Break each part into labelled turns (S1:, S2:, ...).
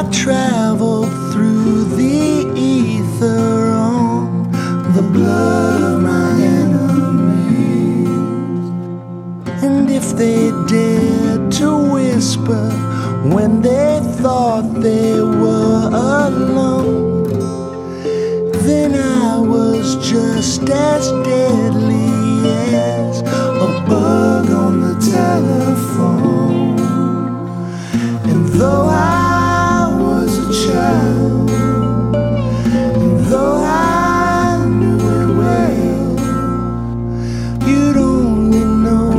S1: traveled through the ether on the blood of my enemies. And if they dared to whisper when they thought they were alone, then I was just as deadly as a bug on the telephone. And though I was a child, and though I knew it well, you'd only know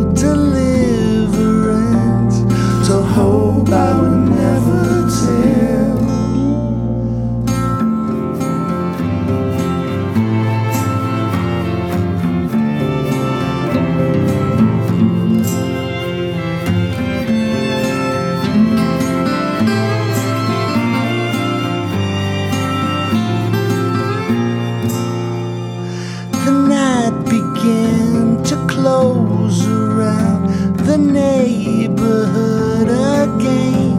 S1: deliverance to hope I would never tell. The night began to close around the neighborhood again.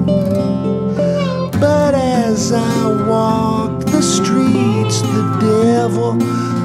S1: But as I walked the streets, the devil